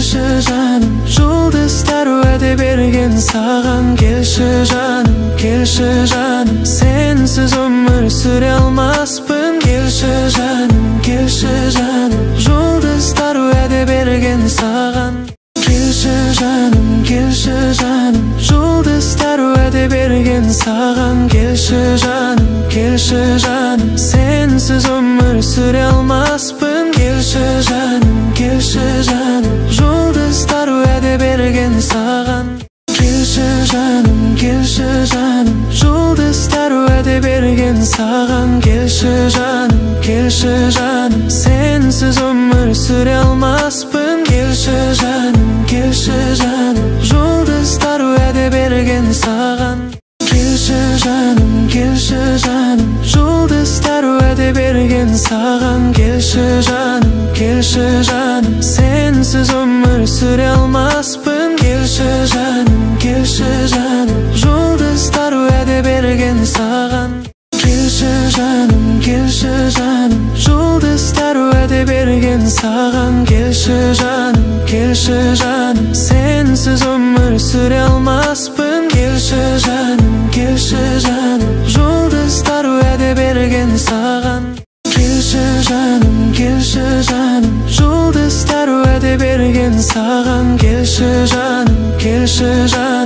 келші жаным, жұлдыздар уәде берген саған. Келші жаным, келші жаным, сенсіз өмір сүре алмаспын. Келші жаным, келші жаным, жұлдыздар уәде берген саған. Келші жаным, келші жаным, жұлдыздар уәде берген саған. Келші жаным, келші жаным, сенсіз өмір сүре алмаспын. Келші жаным, келші жаным, жұлдыздар уәде берген саған. Келші жаным, келші жаным, жұлдыздар уәде берген саған. Келші жаным, келші жаным, сенсіз өмір сүре алмаспын. Келші жаным, келші жаным, жұлдыздар уәде берген саған. Келші жаным, келші жаным, жұлдыздар уәде берген саған. Келші жаным, келші жаным, сенсіз өмір сүре алмаспын. Келші жаным, келші жаным, жұлдыздар уәде берген саған. Келші жаным, келші жаным, жұлдыздар уәде берген саған. Келші жаным, келші жаным, сенсіз өмір сүре алмаспын. Келші жаным, келші жаным, жұлдыздар уәде берген саған. Келші жаным, келші жаным, жұлдыздар уәде берген саған. Келші жаным, келші жаным,